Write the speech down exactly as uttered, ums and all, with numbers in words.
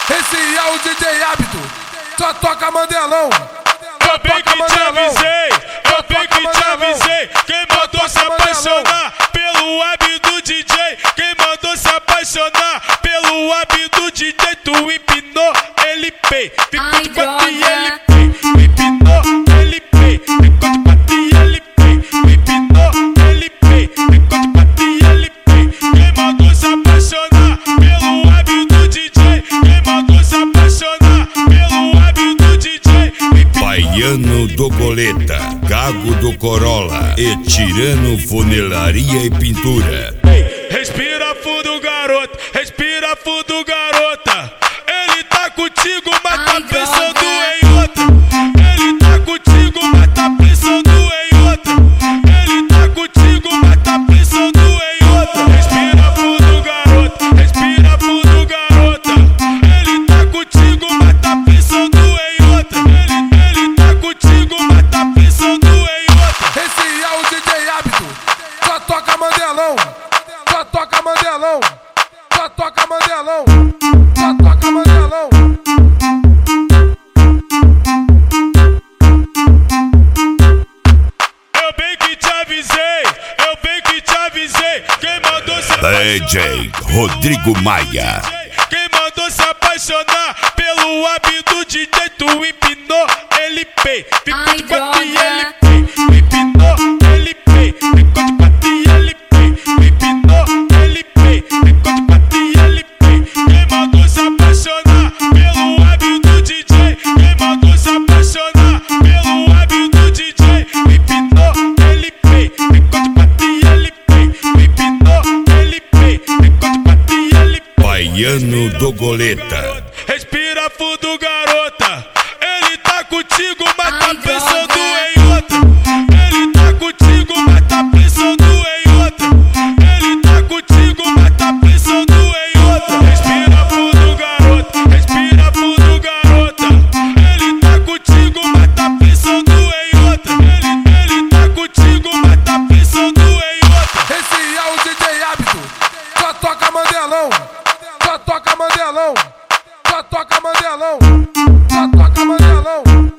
Esse é o D J Hábito, só toca Mandelão. Eu bem que te avisei, eu bem que te avisei. Quem mandou se apaixonar pelo hábito do D J? Quem mandou se apaixonar pelo hábito do D J? Tu empinou, ele pei, ficou de quatro e ele pei. Empinou, ele pei, ficou de quatro e ele pei. Empinou, ele pei, ficou de quatro e ele pei. Quem mandou se apaixonar pelo hábito do D J? Quem mandou se apaixonar pelo hábito do D J? Baiano do Goleta, Gago do Corolla e Tirano Funelaria e Pintura. Ei, respira fundo, garota, respira fundo, garota. Ele tá contigo, mas tá pensando em outra. Ele tá contigo, mas tá pensando em outra. Ele tá contigo, mas tá pensando em outra. Respira fundo, garota, respira fundo, garota. Ele tá contigo, mas tá pensando em outra. Ele, ele tá contigo, mas tá pensando em outra. Esse é o D J Hábito, só toca Mandelão. Só toca Mandelão. Só toca Mandelão. Só toca Mandelão. Eu bem que te avisei, eu bem que te avisei. Quem mandou se D J Rodrigo Maia. Quem mandou se apaixonar pelo hábito do D J? Tu empinou, ele pei, ficou de quatro e ele pei. Empinou, ele pei, ficou de quatro e ele pei. Empinou, ele pei, ficou de quatro e ele pei. Quem mandou se apaixonar pelo hábito do D J? Quem mandou se apaixonar pelo hábito do D J? Empinou, ele pei, ficou de quatro e ele pei. Empinou, ele pei, ficou de quatro e ele pei. Baiano do Goleta. Respira fundo, garota. Ele tá contigo, mas tá pensando em outra. Ele tá contigo, mas tá pensando em outra. Ele tá contigo, mas tá pensando em outra. Respira fundo, garota. Respira fundo, garota. Ele tá contigo, mas tá pensando em outra. Ele, ele tá contigo, mas tá pensando em outra. Esse é o D J Hábito, só toca Mandelão. Só toca Mandelão. Só toca Mandelão. Só toca Mandelão.